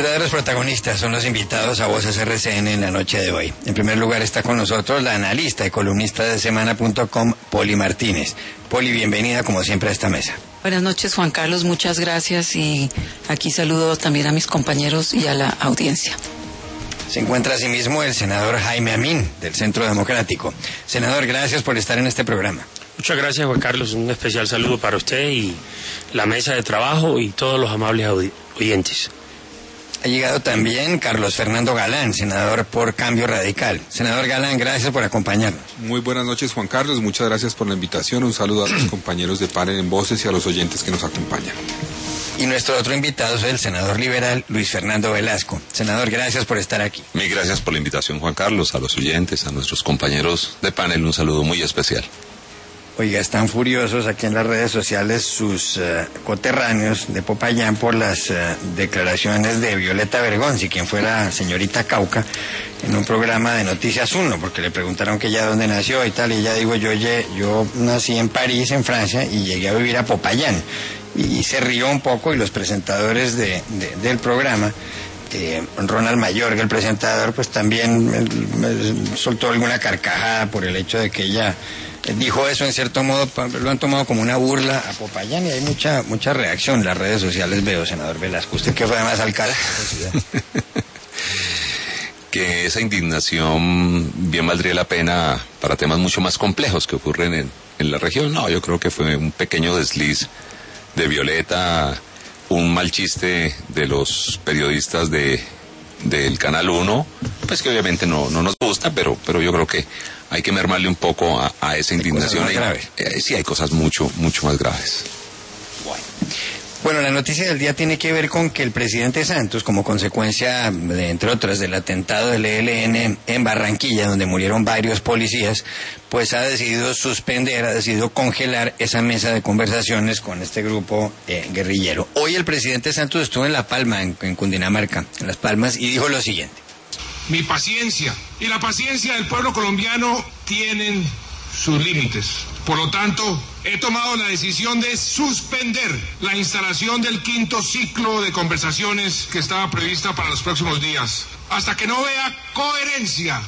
verdaderos protagonistas son los invitados a Voces RCN en la noche de hoy. En primer lugar está con nosotros la analista y columnista de Semana.com, Poli Martínez. Poli, bienvenida como siempre a esta mesa. Buenas noches, Juan Carlos, muchas gracias, y aquí saludo también a mis compañeros y a la audiencia. Se encuentra asimismo el senador Jaime Amín, del Centro Democrático. Senador, gracias por estar en este programa. Muchas gracias, Juan Carlos. Un especial saludo para usted y la mesa de trabajo y todos los amables oyentes. Ha llegado también Carlos Fernando Galán, senador por Cambio Radical. Senador Galán, gracias por acompañarnos. Muy buenas noches, Juan Carlos. Muchas gracias por la invitación. Un saludo a los compañeros de panel en Voces y a los oyentes que nos acompañan. Y nuestro otro invitado es el senador liberal Luis Fernando Velasco. Senador, gracias por estar aquí. Mil gracias por la invitación, Juan Carlos, a los oyentes, a nuestros compañeros de panel. Un saludo muy especial. Oiga, están furiosos aquí en las redes sociales sus coterráneos de Popayán por las declaraciones de Violeta Bergonzi, quien fue la señorita Cauca, en un programa de Noticias 1, porque le preguntaron que ella dónde nació y tal, y ella dijo, yo nací en París, en Francia, y llegué a vivir a Popayán. Y se rió un poco, y los presentadores del programa, Ronald Mayorga, el presentador, pues también soltó alguna carcajada por el hecho de que ella dijo eso. En cierto modo lo han tomado como una burla a Popayán, y hay mucha reacción en las redes sociales, veo, senador Velasco. Usted que fue además alcalde de la ciudad. Que esa indignación bien valdría la pena para temas mucho más complejos que ocurren en la región. No, yo creo que fue un pequeño desliz de Violeta, un mal chiste de los periodistas del Canal 1, pues que obviamente no nos gusta, pero yo creo que hay que mermarle un poco a esa indignación. Sí, hay cosas mucho más graves. Bueno, la noticia del día tiene que ver con que el presidente Santos, como consecuencia, entre otras, del atentado del ELN en Barranquilla, donde murieron varios policías, pues ha decidido congelar esa mesa de conversaciones con este grupo guerrillero. Hoy el presidente Santos estuvo en La Palma, en Cundinamarca, en Las Palmas, y dijo lo siguiente. Mi paciencia y la paciencia del pueblo colombiano tienen sus límites. Por lo tanto, he tomado la decisión de suspender la instalación del 5º ciclo de conversaciones que estaba prevista para los próximos días, hasta que no vea coherencia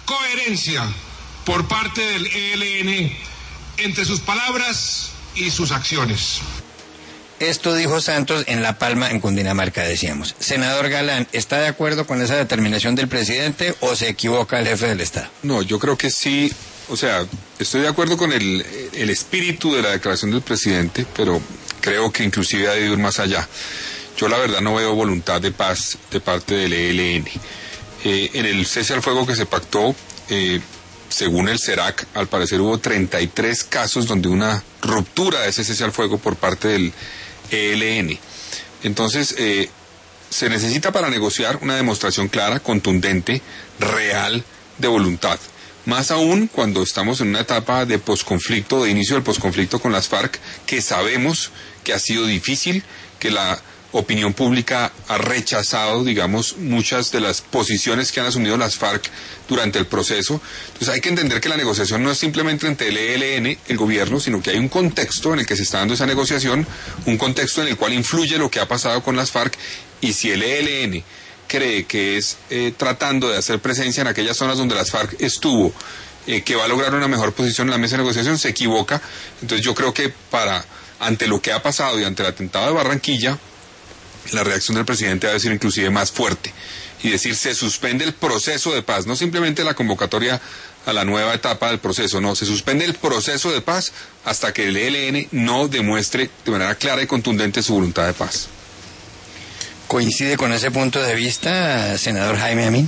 por parte del ELN entre sus palabras y sus acciones. Esto dijo Santos en La Palma, en Cundinamarca, decíamos. Senador Galán, ¿está de acuerdo con esa determinación del presidente o se equivoca el jefe del Estado? No, yo creo que sí. O sea, estoy de acuerdo con el espíritu de la declaración del presidente, pero creo que inclusive ha de ir más allá. Yo la verdad no veo voluntad de paz de parte del ELN. En el cese al fuego que se pactó, según el CERAC, al parecer hubo 33 casos donde una ruptura de ese cese al fuego por parte del ELN. Entonces, se necesita para negociar una demostración clara, contundente, real, de voluntad. Más aún cuando estamos en una etapa de posconflicto, de inicio del posconflicto con las FARC, que sabemos que ha sido difícil, que la opinión pública ha rechazado, digamos, muchas de las posiciones que han asumido las FARC durante el proceso. Entonces hay que entender que la negociación no es simplemente entre el ELN, el gobierno, sino que hay un contexto en el que se está dando esa negociación, un contexto en el cual influye lo que ha pasado con las FARC, y si el ELN cree que es tratando de hacer presencia en aquellas zonas donde las FARC estuvo, que va a lograr una mejor posición en la mesa de negociación, se equivoca. Entonces yo creo que ante lo que ha pasado y ante el atentado de Barranquilla, la reacción del presidente va a ser inclusive más fuerte, y decir, se suspende el proceso de paz, no simplemente la convocatoria a la nueva etapa del proceso, no, se suspende el proceso de paz hasta que el ELN no demuestre de manera clara y contundente su voluntad de paz. ¿Coincide con ese punto de vista, senador Jaime Amín?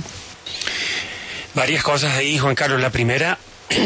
Varias cosas ahí, Juan Carlos. La primera,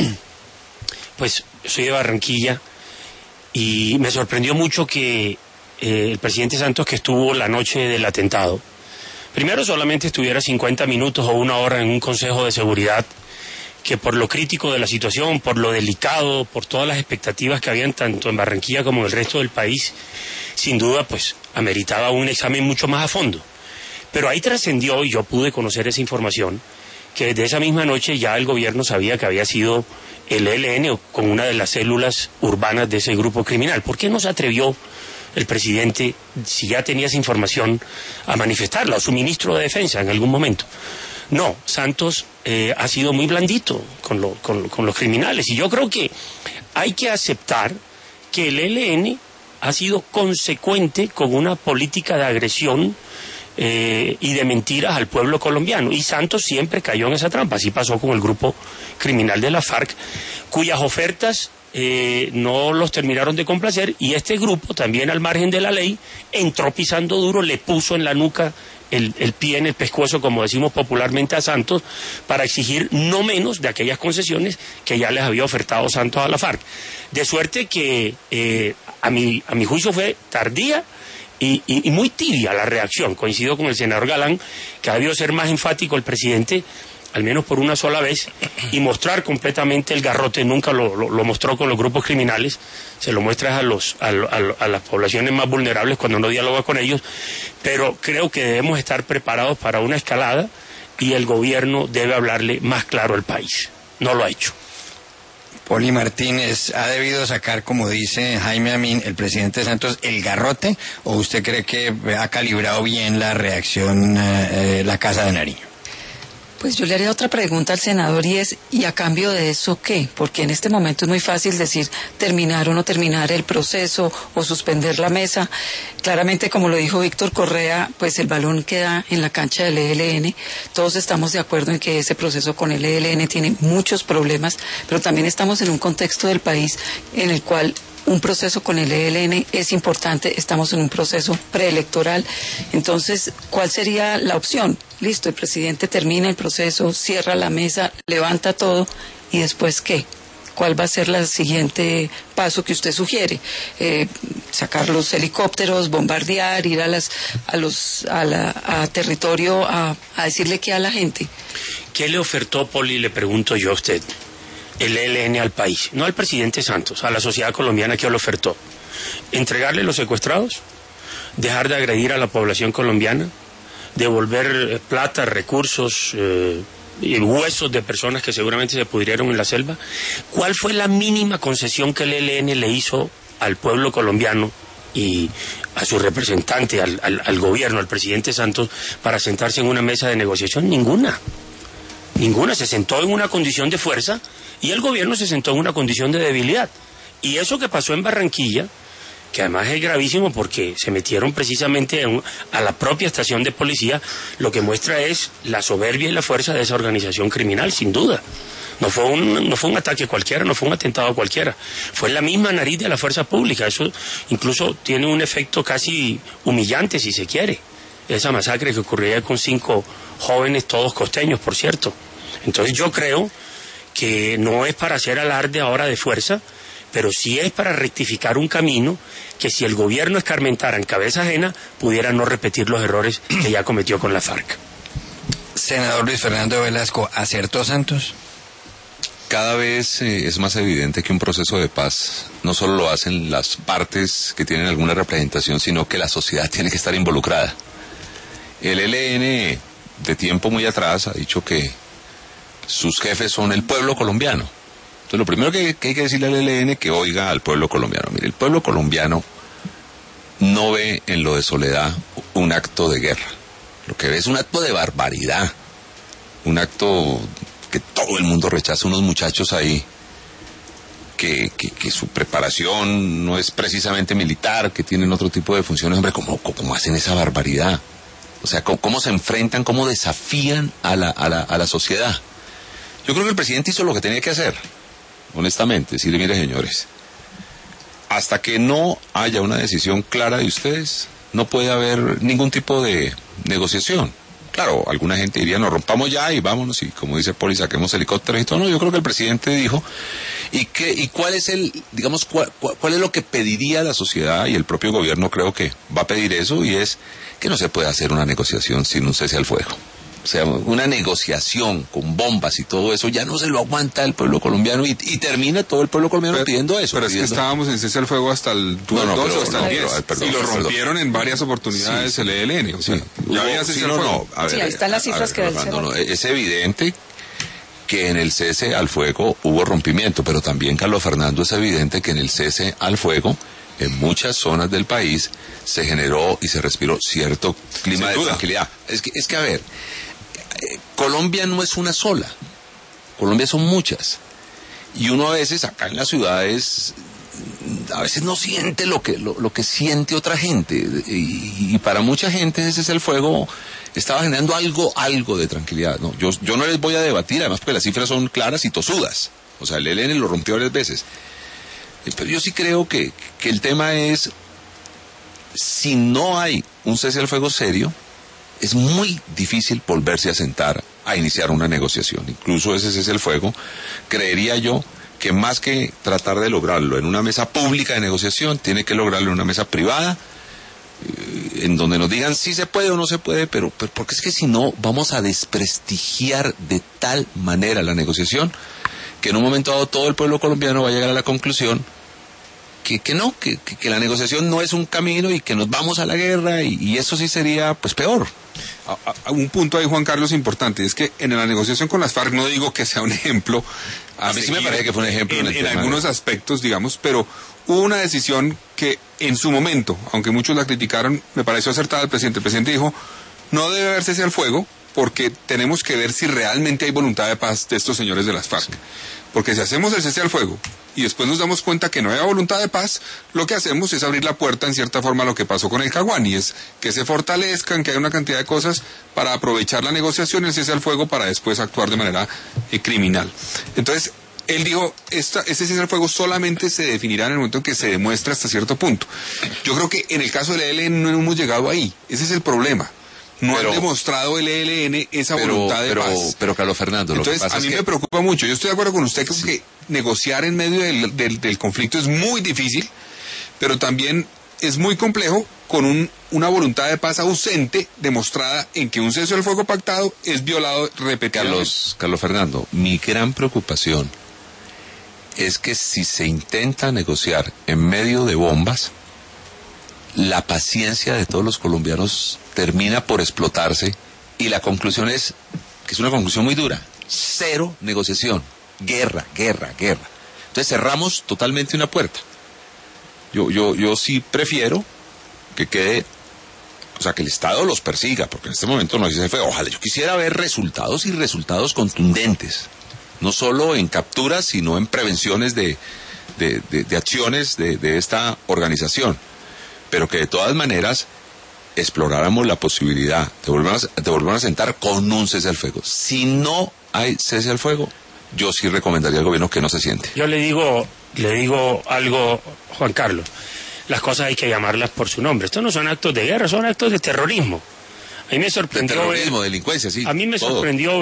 pues soy de Barranquilla y me sorprendió mucho que el presidente Santos, que estuvo la noche del atentado, primero solamente estuviera 50 minutos o una hora en un consejo de seguridad, que por lo crítico de la situación, por lo delicado, por todas las expectativas que habían tanto en Barranquilla como en el resto del país, sin duda pues ameritaba un examen mucho más a fondo. Pero ahí trascendió, y yo pude conocer esa información, que desde esa misma noche ya el gobierno sabía que había sido el ELN con una de las células urbanas de ese grupo criminal. ¿Por qué no se atrevió el presidente, si ya tenía esa información, a manifestarla, o su ministro de Defensa en algún momento. No, Santos ha sido muy blandito con los criminales, y yo creo que hay que aceptar que el ELN ha sido consecuente con una política de agresión y de mentiras al pueblo colombiano, y Santos siempre cayó en esa trampa. Así pasó con el grupo criminal de la FARC, cuyas ofertas no los terminaron de complacer, y este grupo, también al margen de la ley, entró pisando duro, le puso en la nuca el pie en el pescuezo, como decimos popularmente, a Santos, para exigir no menos de aquellas concesiones que ya les había ofertado Santos a la FARC. De suerte que a mi juicio fue tardía y muy tibia la reacción. Coincido con el senador Galán, que ha debido ser más enfático el presidente, al menos por una sola vez, y mostrar completamente el garrote. Nunca lo mostró con los grupos criminales, se lo muestra a las poblaciones más vulnerables cuando no dialoga con ellos, pero creo que debemos estar preparados para una escalada, y el gobierno debe hablarle más claro al país. No lo ha hecho. Poli Martínez, ¿ha debido sacar, como dice Jaime Amín, el presidente Santos, el garrote, o usted cree que ha calibrado bien la reacción la Casa de Nariño? Pues yo le haría otra pregunta al senador, y es, ¿y a cambio de eso qué? Porque en este momento es muy fácil decir terminar o no terminar el proceso o suspender la mesa. Claramente, como lo dijo Víctor Correa, pues el balón queda en la cancha del ELN. Todos estamos de acuerdo en que ese proceso con el ELN tiene muchos problemas, pero también estamos en un contexto del país en el cual un proceso con el ELN es importante. Estamos en un proceso preelectoral. Entonces, ¿cuál sería la opción? Listo, el presidente termina el proceso, cierra la mesa, levanta todo, ¿y después qué? ¿Cuál va a ser el siguiente paso que usted sugiere? Sacar los helicópteros, bombardear, ir a territorio a decirle qué a la gente. ¿Qué le ofertó, Poli, le pregunto yo a usted, el ELN al país? No al presidente Santos, a la sociedad colombiana. ¿Qué le ofertó? ¿Entregarle los secuestrados? ¿Dejar de agredir a la población colombiana? ¿Devolver plata, recursos y huesos de personas que seguramente se pudrieron en la selva? ¿Cuál fue la mínima concesión que el ELN le hizo al pueblo colombiano y a su representante, al gobierno, al presidente Santos, para sentarse en una mesa de negociación? Ninguna. Se sentó en una condición de fuerza, y el gobierno se sentó en una condición de debilidad. Y eso que pasó en Barranquilla, que además es gravísimo porque se metieron precisamente a la propia estación de policía, lo que muestra es la soberbia y la fuerza de esa organización criminal, sin duda. No fue un ataque cualquiera, no fue un atentado cualquiera. Fue la misma nariz de la fuerza pública. Eso incluso tiene un efecto casi humillante, si se quiere. Esa masacre que ocurría con 5 jóvenes, todos costeños, por cierto. Entonces yo creo que no es para hacer alarde ahora de fuerza, pero sí es para rectificar un camino que, si el gobierno escarmentara en cabeza ajena, pudiera no repetir los errores que ya cometió con la FARC. Senador Luis Fernando Velasco, ¿acertó Santos? Cada vez es más evidente que un proceso de paz no solo lo hacen las partes que tienen alguna representación, sino que la sociedad tiene que estar involucrada. El ELN, de tiempo muy atrás, ha dicho que sus jefes son el pueblo colombiano. Entonces, lo primero que hay que decirle al ELN, que oiga al pueblo colombiano. Mire, el pueblo colombiano no ve en lo de Soledad un acto de guerra. Lo que ve es un acto de barbaridad, un acto que todo el mundo rechaza. Unos muchachos ahí que su preparación no es precisamente militar, que tienen otro tipo de funciones. Hombre, ¿cómo hacen esa barbaridad? O sea, ¿cómo se enfrentan, cómo desafían a la sociedad? Yo creo que el presidente hizo lo que tenía que hacer, honestamente. Decirle, mire, señores, hasta que no haya una decisión clara de ustedes, no puede haber ningún tipo de negociación. Claro, alguna gente diría, nos rompamos ya y vámonos, y como dice Poli, saquemos helicópteros y todo. No, yo creo que el presidente dijo, y cuál es cuál es lo que pediría la sociedad, y el propio gobierno creo que va a pedir eso, y es que no se puede hacer una negociación sin un cese al fuego. O sea, una negociación con bombas y todo eso ya no se lo aguanta el pueblo colombiano, y termina todo el pueblo colombiano pidiendo eso. Pero es que estábamos en cese al fuego hasta el 2 o hasta el 10. Y lo rompieron en varias oportunidades, sí, el ELN. O sea, ya había cese al fuego. A ver, sí, ahí están las cifras que es evidente que en el cese al fuego hubo rompimiento, pero también, Carlos Fernando, es evidente que en el cese al fuego en muchas zonas del país se generó y se respiró cierto clima de tranquilidad. Es que a ver, Colombia no es una sola, Colombia son muchas. Y uno a veces, acá en las ciudades, a veces no siente lo que siente otra gente. Y para mucha gente ese es el fuego, estaba generando algo de tranquilidad, ¿no? Yo no les voy a debatir, además porque las cifras son claras y tosudas. O sea, el ELN lo rompió varias veces. Pero yo sí creo que el tema es, si no hay un cese al fuego serio, es muy difícil volverse a sentar a iniciar una negociación. Incluso ese cese al fuego, creería yo, que más que tratar de lograrlo en una mesa pública de negociación, tiene que lograrlo en una mesa privada, en donde nos digan si se puede o no se puede, pero porque es que si no, vamos a desprestigiar de tal manera la negociación, que en un momento dado todo el pueblo colombiano va a llegar a la conclusión que la negociación no es un camino y que nos vamos a la guerra, y eso sí sería pues peor. Un punto ahí, Juan Carlos, importante, es que en la negociación con las FARC, no digo que sea un ejemplo, a mí sí me parece que fue un ejemplo en algunos aspectos, digamos, pero hubo una decisión que en su momento, aunque muchos la criticaron, me pareció acertada el presidente. El presidente dijo, no debe haber cese al fuego, porque tenemos que ver si realmente hay voluntad de paz de estos señores de las FARC. Sí. Porque si hacemos el cese al fuego y después nos damos cuenta que no hay voluntad de paz, lo que hacemos es abrir la puerta en cierta forma a lo que pasó con el Caguán, y es que se fortalezcan, que hay una cantidad de cosas para aprovechar la negociación, el cese al fuego, para después actuar de manera criminal. Entonces, él dijo, ese cese al fuego solamente se definirá en el momento en que se demuestre hasta cierto punto. Yo creo que en el caso del ELN no hemos llegado ahí, ese es el problema. No han demostrado el ELN esa voluntad de paz. Pero Carlos Fernando, entonces, lo que pasa a mí me preocupa mucho. Yo estoy de acuerdo con usted que negociar en medio del conflicto es muy difícil, pero también es muy complejo con una voluntad de paz ausente, demostrada en que un cese al fuego pactado es violado repetidamente. Carlos Fernando, mi gran preocupación es que si se intenta negociar en medio de bombas, la paciencia de todos los colombianos termina por explotarse, y la conclusión es, que es una conclusión muy dura: cero negociación, guerra. Entonces cerramos totalmente una puerta. Yo sí prefiero que quede, o sea, que el Estado los persiga, porque en este momento no se fue. Ojalá, yo quisiera ver resultados, y resultados contundentes, no solo en capturas, sino en prevenciones de acciones de esta organización, pero que de todas maneras exploráramos la posibilidad de volver a sentar con un cese al fuego. Si no hay cese al fuego, yo sí recomendaría al gobierno que no se siente. Yo le digo algo, Juan Carlos, las cosas hay que llamarlas por su nombre. Estos no son actos de guerra, son actos de terrorismo. A mí me sorprendió de terrorismo, delincuencia, sí. A mí me sorprendió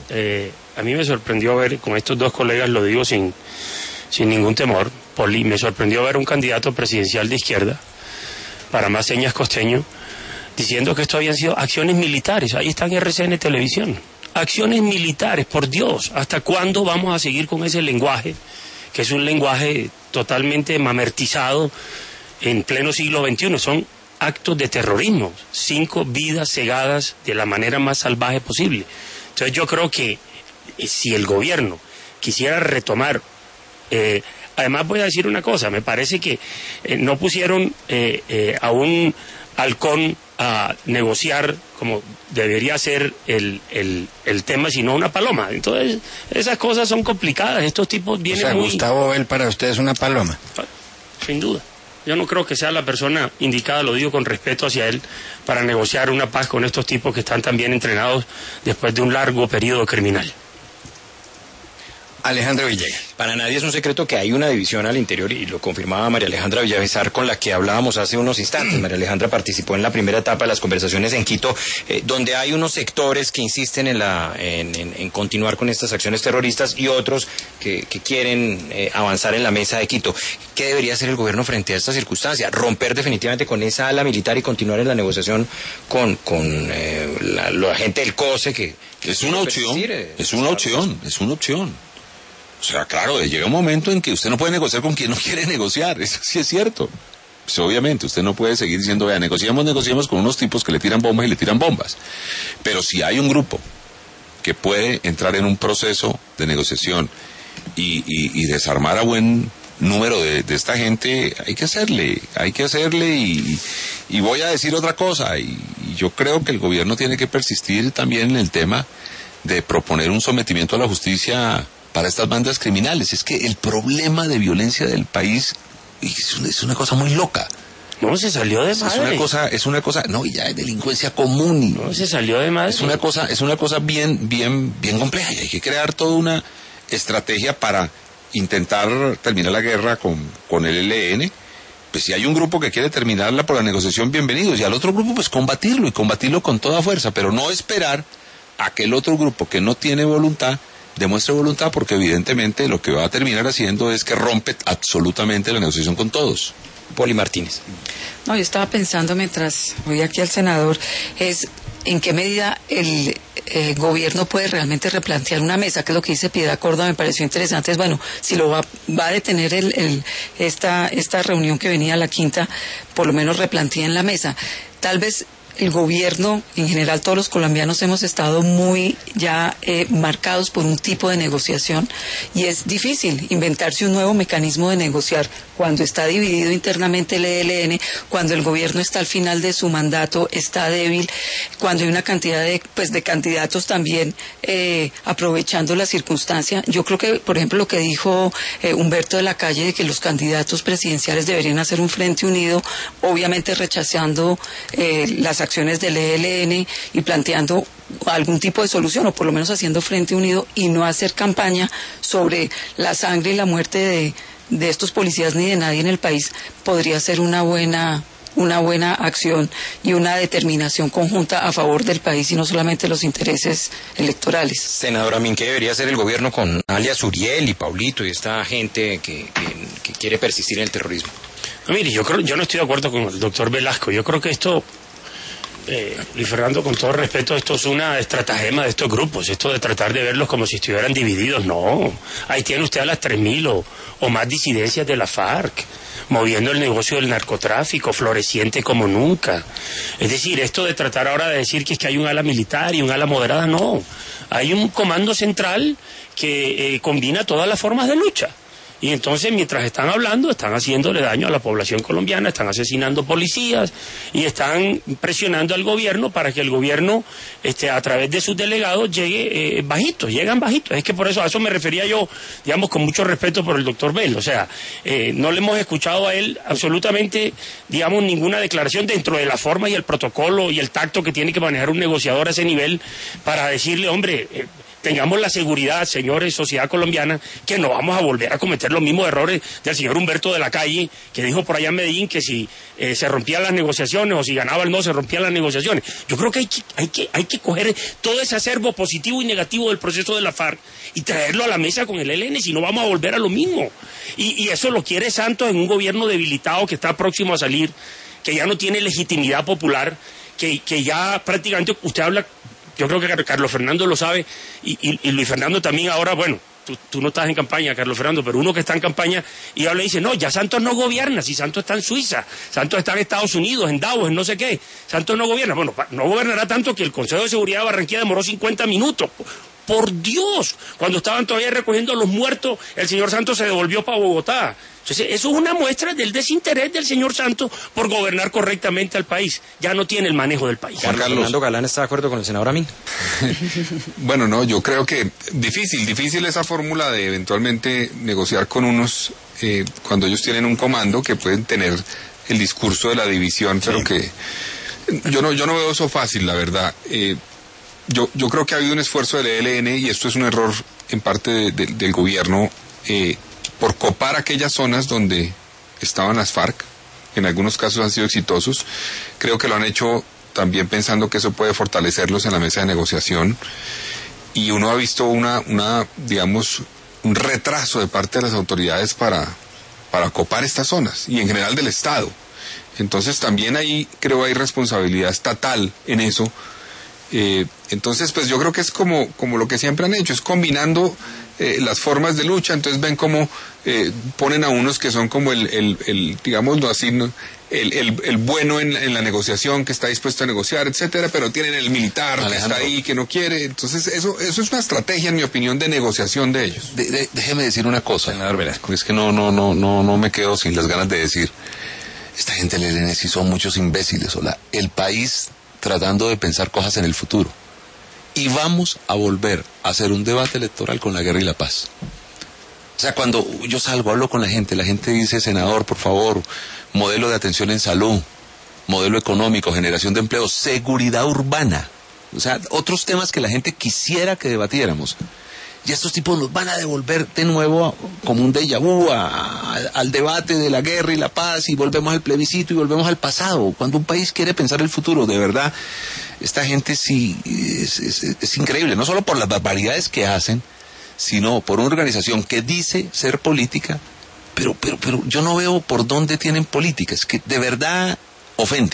ver, con estos dos colegas lo digo sin ningún temor, me sorprendió ver un candidato presidencial de izquierda, para más señas costeño, diciendo que esto habían sido acciones militares. Ahí está en RCN Televisión. Acciones militares, por Dios. ¿Hasta cuándo vamos a seguir con ese lenguaje, que es un lenguaje totalmente mamertizado en pleno siglo XXI? Son actos de terrorismo, 5 vidas cegadas de la manera más salvaje posible. Entonces yo creo que si el gobierno quisiera retomar... además voy a decir una cosa, me parece que no pusieron a un halcón a negociar como debería ser el tema, sino una paloma. Entonces esas cosas son complicadas, estos tipos vienen Gustavo Bell para usted es una paloma. Sin duda. Yo no creo que sea la persona indicada, lo digo con respeto hacia él, para negociar una paz con estos tipos que están tan bien entrenados después de un largo periodo criminal. Alejandra Villegas. Para nadie es un secreto que hay una división al interior, y lo confirmaba María Alejandra Villamizar, con la que hablábamos hace unos instantes. María Alejandra participó en la primera etapa de las conversaciones en Quito, donde hay unos sectores que insisten en continuar con estas acciones terroristas, y otros que quieren avanzar en la mesa de Quito. ¿Qué debería hacer el gobierno frente a esta circunstancia? ¿Romper definitivamente con esa ala militar y continuar en la negociación con la gente del COSE? Que es una opción, es una opción. O sea, claro, llega un momento en que usted no puede negociar con quien no quiere negociar, eso sí es cierto. Pues obviamente, usted no puede seguir diciendo, vea, negociemos con unos tipos que le tiran bombas y le tiran bombas. Pero si hay un grupo que puede entrar en un proceso de negociación y desarmar a buen número de esta gente, hay que hacerle y voy a decir otra cosa, y yo creo que el gobierno tiene que persistir también en el tema de proponer un sometimiento a la justicia para estas bandas criminales. Es que el problema de violencia del país es una cosa muy loca. No, se salió de madre. Es una cosa, no, ya es delincuencia común. No, se salió de madre. Es una cosa bien compleja, y hay que crear toda una estrategia para intentar terminar la guerra con el ELN. Pues si hay un grupo que quiere terminarla por la negociación, bienvenidos, y al otro grupo pues combatirlo con toda fuerza, pero no esperar a que el otro grupo que no tiene voluntad demuestre voluntad, porque evidentemente lo que va a terminar haciendo es que rompe absolutamente la negociación con todos. Poli Martínez. No, yo estaba pensando mientras oí aquí al senador, es en qué medida el gobierno puede realmente replantear una mesa, que es lo que dice Piedad Córdoba, me pareció interesante. Es bueno, si lo va a detener esta reunión que venía a la quinta, por lo menos replanteen la mesa. Tal vez el gobierno, en general todos los colombianos hemos estado muy ya marcados por un tipo de negociación, y es difícil inventarse un nuevo mecanismo de negociar cuando está dividido internamente el ELN, cuando el gobierno está al final de su mandato, está débil, cuando hay una cantidad de candidatos también aprovechando la circunstancia. Yo creo que, por ejemplo, lo que dijo Humberto de la Calle, de que los candidatos presidenciales deberían hacer un frente unido, obviamente rechazando las acciones del ELN y planteando algún tipo de solución, o por lo menos haciendo frente unido, y no hacer campaña sobre la sangre y la muerte de estos policías ni de nadie en el país, podría ser una buena acción y una determinación conjunta a favor del país y no solamente los intereses electorales. Senadora Min, ¿qué debería hacer el gobierno con alias Uriel y Paulito y esta gente que quiere persistir en el terrorismo? No, mire, yo no estoy de acuerdo con el doctor Velasco. Yo creo que esto, Luis Fernando, con todo respeto, esto es una estratagema de estos grupos, esto de tratar de verlos como si estuvieran divididos. No, ahí tiene usted a las 3.000 o más disidencias de la FARC, moviendo el negocio del narcotráfico, floreciente como nunca. Es decir, esto de tratar ahora de decir que es que hay un ala militar y un ala moderada, no. Hay un comando central que combina todas las formas de lucha. Y entonces, mientras están hablando, están haciéndole daño a la población colombiana, están asesinando policías y están presionando al gobierno para que el gobierno, a través de sus delegados, llegan bajitos. Es que por eso, a eso me refería yo, digamos, con mucho respeto por el doctor Bell. O sea, no le hemos escuchado a él absolutamente, digamos, ninguna declaración dentro de la forma y el protocolo y el tacto que tiene que manejar un negociador a ese nivel para decirle, hombre, tengamos la seguridad, señores, sociedad colombiana, que no vamos a volver a cometer los mismos errores del señor Humberto de la Calle, que dijo por allá en Medellín que si se rompían las negociaciones o si ganaba el no se rompían las negociaciones. Yo creo que hay que coger todo ese acervo positivo y negativo del proceso de la FARC y traerlo a la mesa con el ELN, si no vamos a volver a lo mismo. Y eso lo quiere Santos en un gobierno debilitado que está próximo a salir, que ya no tiene legitimidad popular, que ya prácticamente usted habla. Yo creo que Carlos Fernando lo sabe y Luis Fernando también ahora, bueno, tú no estás en campaña, Carlos Fernando, pero uno que está en campaña y habla y dice, no, ya Santos no gobierna, si Santos está en Suiza, Santos está en Estados Unidos, en Davos, en no sé qué, Santos no gobierna. Bueno, no gobernará tanto que el Consejo de Seguridad de Barranquilla demoró 50 minutos. Por Dios, cuando estaban todavía recogiendo los muertos, el señor Santos se devolvió para Bogotá. Entonces, eso es una muestra del desinterés del señor Santos por gobernar correctamente al país. Ya no tiene el manejo del país. Carlos Fernando Galán está de acuerdo con el senador Amin. Bueno, no, yo creo que difícil esa fórmula de eventualmente negociar con unos cuando ellos tienen un comando que pueden tener el discurso de la división, pero que yo no veo eso fácil, la verdad. Yo creo que ha habido un esfuerzo del ELN y esto es un error en parte del gobierno por copar aquellas zonas donde estaban las FARC. En algunos casos han sido exitosos. Creo que lo han hecho también pensando que eso puede fortalecerlos en la mesa de negociación. Y uno ha visto digamos, un retraso de parte de las autoridades para copar estas zonas y en general del Estado. Entonces también ahí creo hay responsabilidad estatal en eso. Entonces, pues yo creo que es como lo que siempre han hecho, es combinando las formas de lucha. Entonces ven como ponen a unos que son como digámoslo así, ¿no? el bueno en la negociación, que está dispuesto a negociar, etcétera, pero tienen el militar Alejandro, que está ahí, que no quiere. Entonces eso es una estrategia, en mi opinión, de negociación de ellos. Déjeme decir una cosa, Senador Velasco. es que no me quedo sin las ganas de decir, esta gente del ELN sí son muchos imbéciles, el país tratando de pensar cosas en el futuro. Y vamos a volver a hacer un debate electoral con la guerra y la paz. O sea, cuando yo salgo, hablo con la gente dice, senador, por favor, modelo de atención en salud, modelo económico, generación de empleo, seguridad urbana. O sea, otros temas que la gente quisiera que debatiéramos. Y estos tipos nos van a devolver de nuevo como un déjà vu al debate de la guerra y la paz, y volvemos al plebiscito y volvemos al pasado. Cuando un país quiere pensar el futuro, de verdad, esta gente sí es increíble, no solo por las barbaridades que hacen, sino por una organización que dice ser política, pero yo no veo por dónde tienen política. Es que de verdad ofende.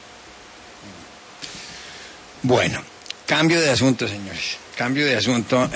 Bueno, cambio de asunto, señores. Cambio de asunto.